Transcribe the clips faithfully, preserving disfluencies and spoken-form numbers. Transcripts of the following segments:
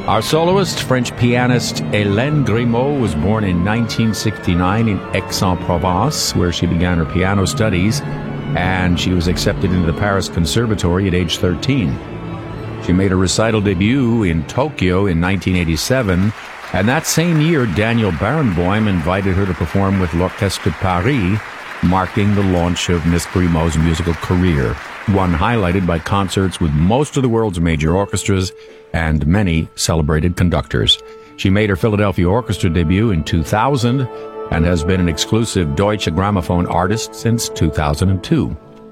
Our soloist, French pianist Hélène Grimaud, was born in nineteen sixty-nine in Aix-en-Provence, where she began her piano studies, and she was accepted into the Paris Conservatory at age thirteen. She made her recital debut in Tokyo in nineteen eighty-seven, and that same year, Daniel Barenboim invited her to perform with l'Orchestre de Paris, marking the launch of Miss Grimaud's musical career, one highlighted by concerts with most of the world's major orchestras and many celebrated conductors. She made her Philadelphia Orchestra debut in two thousand and has been an exclusive Deutsche Grammophon artist since two thousand two.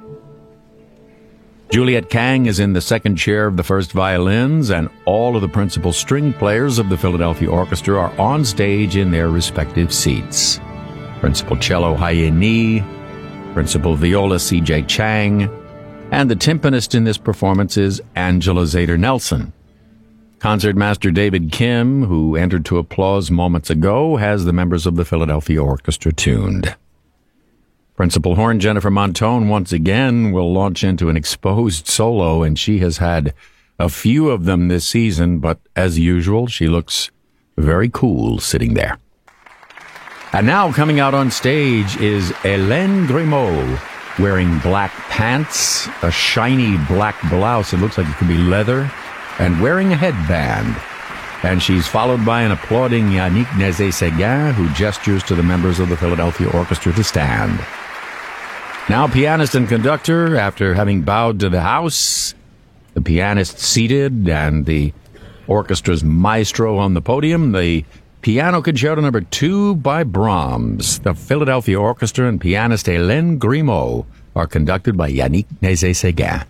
Juliet Kang is in the second chair of the first violins, and all of the principal string players of the Philadelphia Orchestra are on stage in their respective seats. Principal cello Haye Ni, Principal viola C J Chang, and the timpanist in this performance is Angela Zader Nelson. Concertmaster David Kim, who entered to applause moments ago, has the members of the Philadelphia Orchestra tuned. Principal horn Jennifer Montone once again will launch into an exposed solo, and she has had a few of them this season, but as usual, she looks very cool sitting there. And now coming out on stage is Hélène Grimaud, wearing black pants, a shiny black blouse, it looks like it could be leather, and wearing a headband. And she's followed by an applauding Yannick Nézet-Séguin, who gestures to the members of the Philadelphia Orchestra to stand. Now, pianist and conductor, after having bowed to the house, the pianist seated and the orchestra's maestro on the podium, the Piano Concerto Number Two by Brahms. The Philadelphia Orchestra and pianist Hélène Grimaud are conducted by Yannick Nézet-Séguin.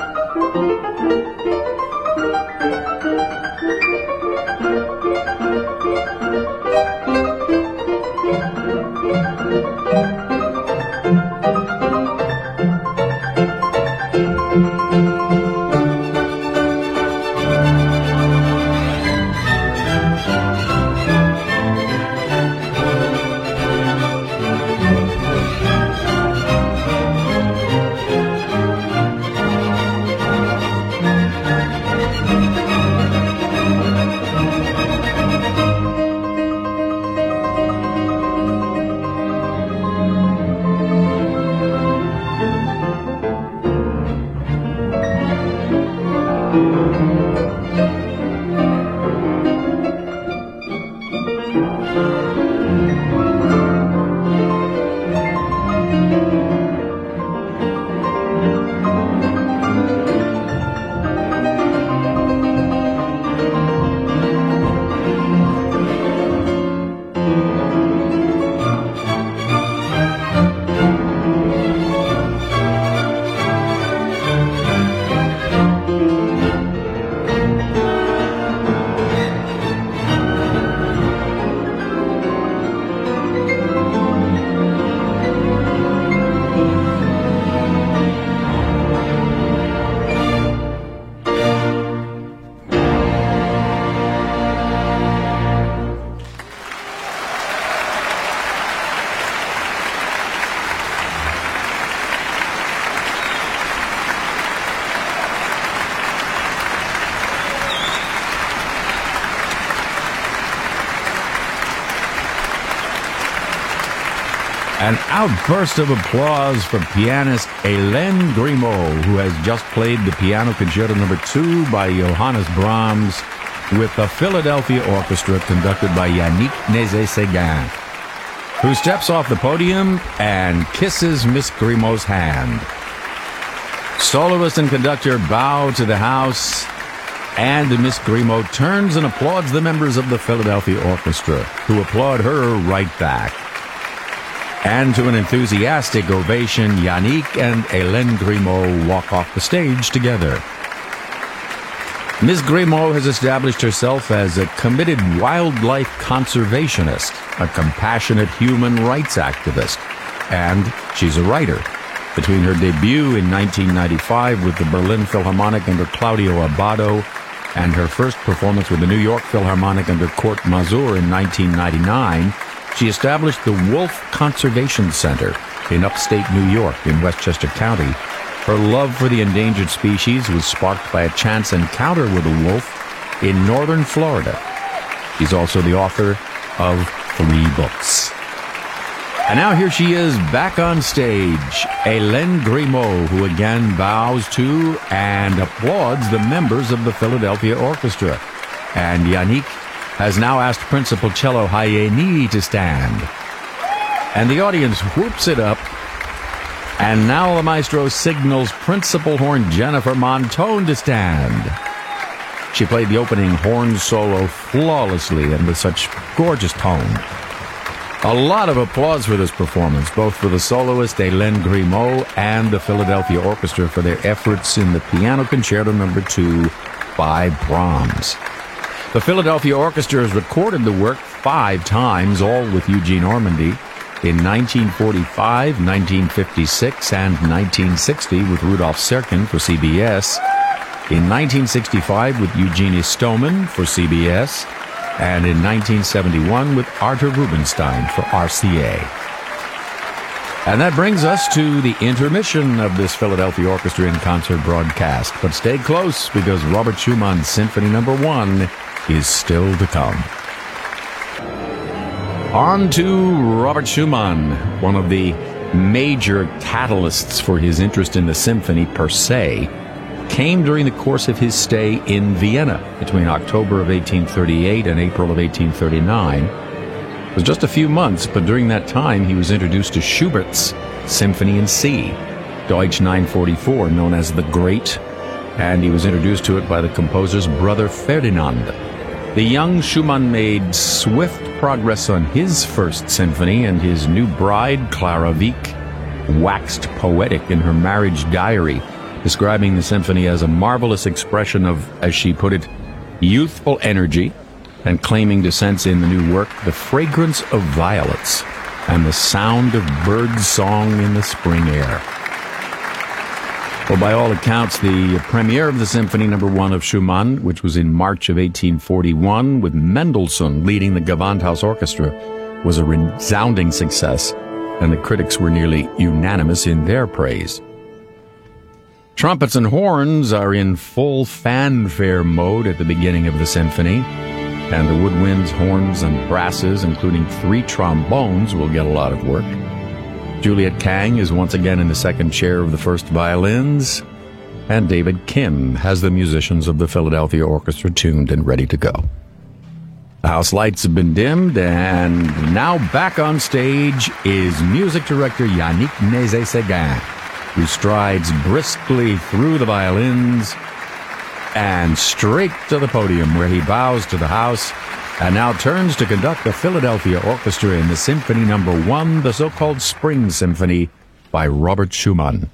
An outburst of applause for pianist Hélène Grimaud, who has just played the Piano Concerto Number two by Johannes Brahms with the Philadelphia Orchestra conducted by Yannick Nézet-Séguin, who steps off the podium and kisses Miss Grimaud's hand. Soloist and conductor bow to the house, and Miss Grimaud turns and applauds the members of the Philadelphia Orchestra, who applaud her right back. And to an enthusiastic ovation, Yannick and Hélène Grimaud walk off the stage together. Miss Grimaud has established herself as a committed wildlife conservationist, a compassionate human rights activist, and she's a writer. Between her debut in nineteen ninety-five with the Berlin Philharmonic under Claudio Abbado and her first performance with the New York Philharmonic under Kurt Masur in nineteen ninety-nine, she established the Wolf Conservation Center in upstate New York in Westchester County. Her love for the endangered species was sparked by a chance encounter with a wolf in northern Florida. She's also the author of three books. And now here she is back on stage, Hélène Grimaud, who again bows to and applauds the members of the Philadelphia Orchestra. And Yannick has now asked Principal Cello Hayeni to stand. And the audience whoops it up. And now the maestro signals Principal Horn Jennifer Montone to stand. She played the opening horn solo flawlessly and with such gorgeous tone. A lot of applause for this performance, both for the soloist Hélène Grimaud and the Philadelphia Orchestra for their efforts in the Piano Concerto Number two by Brahms. The Philadelphia Orchestra has recorded the work five times, all with Eugene Ormandy, in nineteen forty-five, nineteen fifty-six, and nineteen sixty with Rudolf Serkin for C B S, in nineteen sixty-five with Eugenie Stoneman for C B S, and in nineteen seventy-one with Artur Rubinstein for R C A. And that brings us to the intermission of this Philadelphia Orchestra in Concert broadcast. But stay close, because Robert Schumann's Symphony Number one is still to come. On to Robert Schumann, one of the major catalysts for his interest in the symphony per se, came during the course of his stay in Vienna between October of eighteen thirty-eight and April of eighteen thirty-nine. It was just a few months, but during that time he was introduced to Schubert's Symphony in C, Deutsch nine forty-four, known as the Great, and he was introduced to it by the composer's brother Ferdinand. The young Schumann made swift progress on his first symphony, and his new bride, Clara Wieck, waxed poetic in her marriage diary, describing the symphony as a marvelous expression of, as she put it, youthful energy, and claiming to sense in the new work the fragrance of violets and the sound of bird song in the spring air. Well, by all accounts, the premiere of the Symphony Number One of Schumann, which was in March of eighteen forty-one, with Mendelssohn leading the Gewandhaus Orchestra, was a resounding success, and the critics were nearly unanimous in their praise. Trumpets and horns are in full fanfare mode at the beginning of the symphony, and the woodwinds, horns, and brasses, including three trombones, will get a lot of work. Juliet Kang is once again in the second chair of the first violins, and David Kim has the musicians of the Philadelphia Orchestra tuned and ready to go. The house lights have been dimmed, and now back on stage is music director Yannick Nézet-Séguin, who strides briskly through the violins and straight to the podium, where he bows to the house and now turns to conduct the Philadelphia Orchestra in the Symphony Number One, the so-called Spring Symphony by Robert Schumann.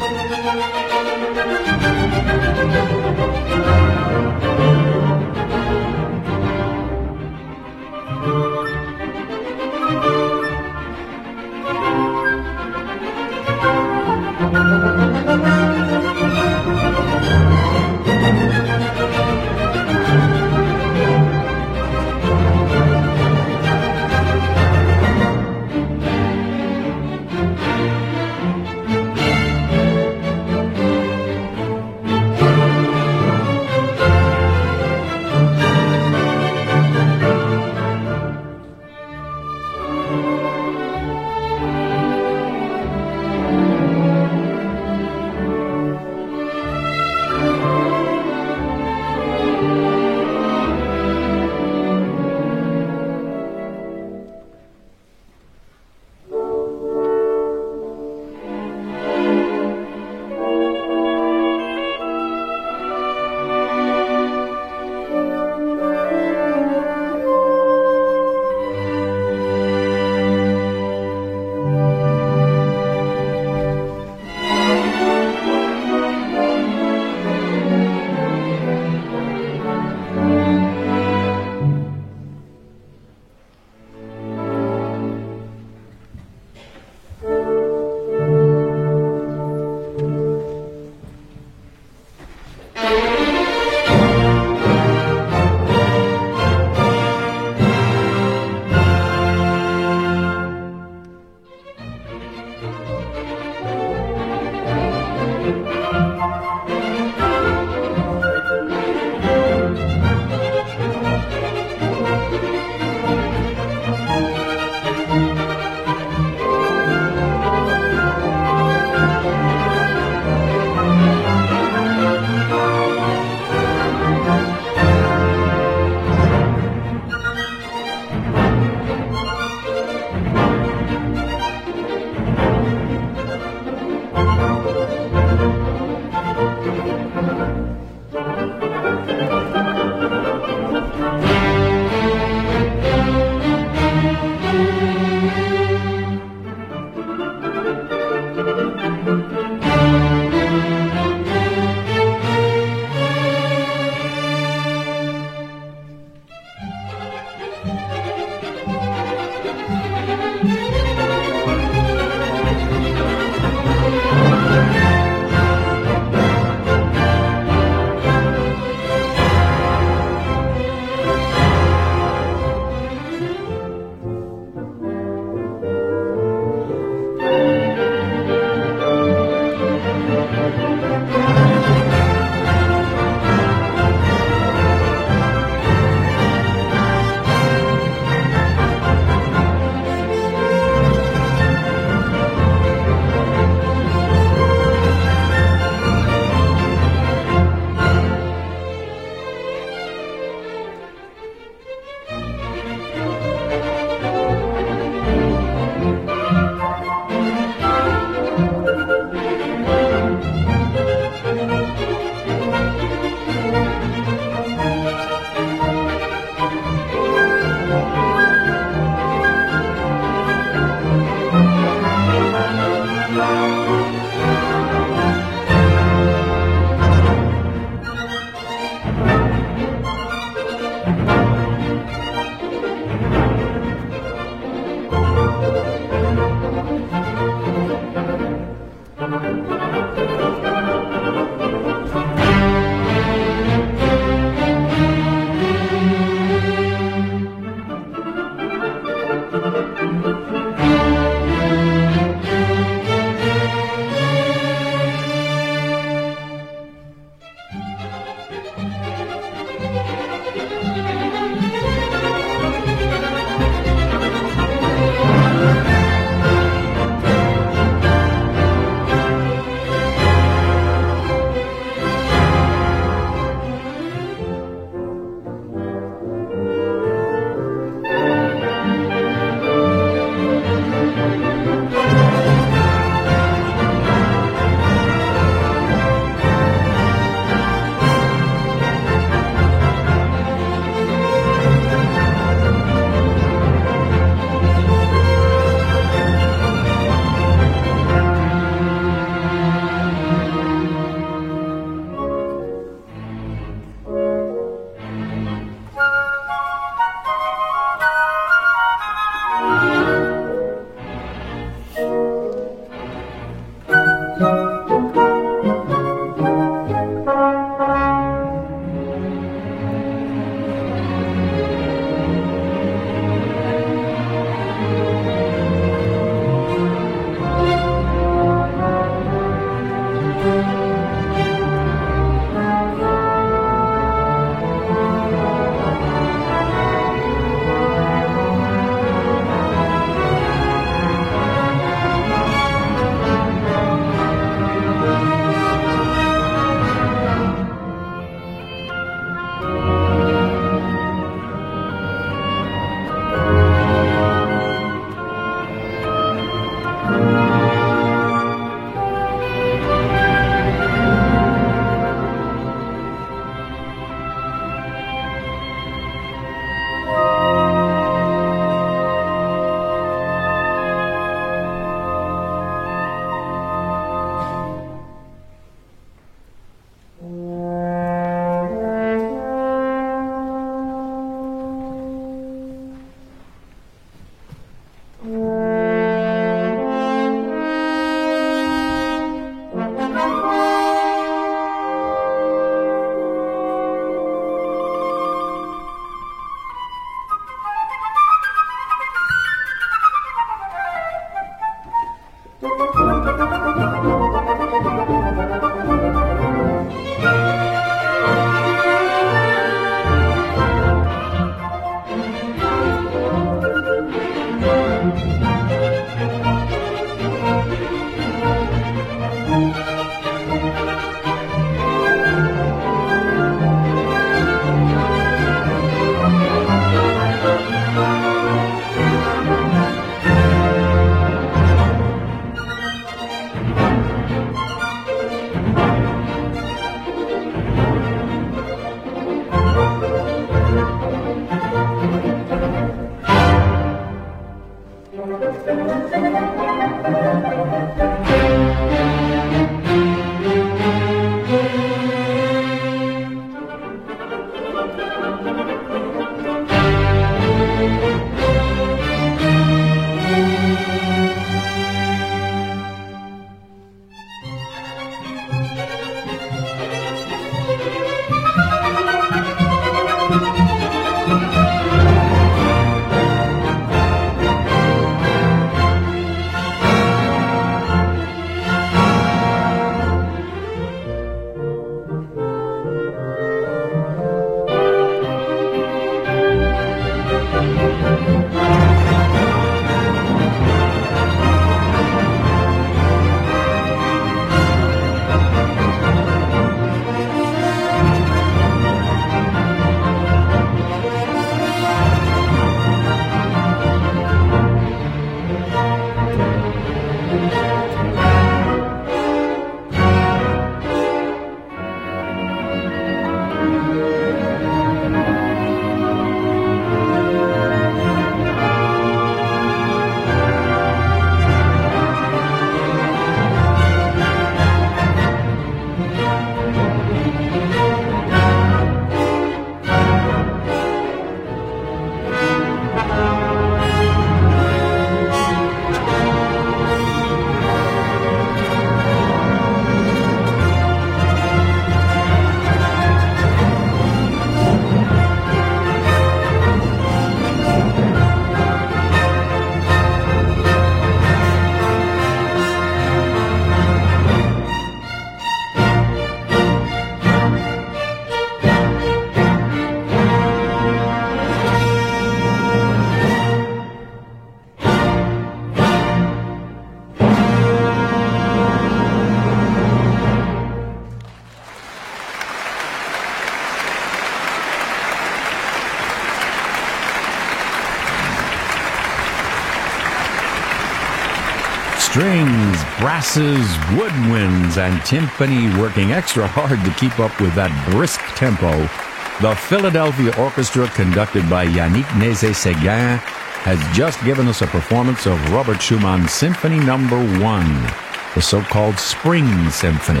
Strings, brasses, woodwinds, and timpani working extra hard to keep up with that brisk tempo. The Philadelphia Orchestra, conducted by Yannick Nézet-Séguin, has just given us a performance of Robert Schumann's Symphony Number One, the so-called Spring Symphony.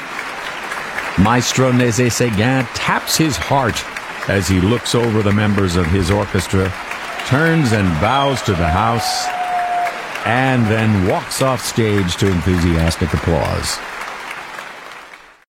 Maestro Nézet-Séguin taps his heart as he looks over the members of his orchestra, turns and bows to the house, and then walks off stage to enthusiastic applause.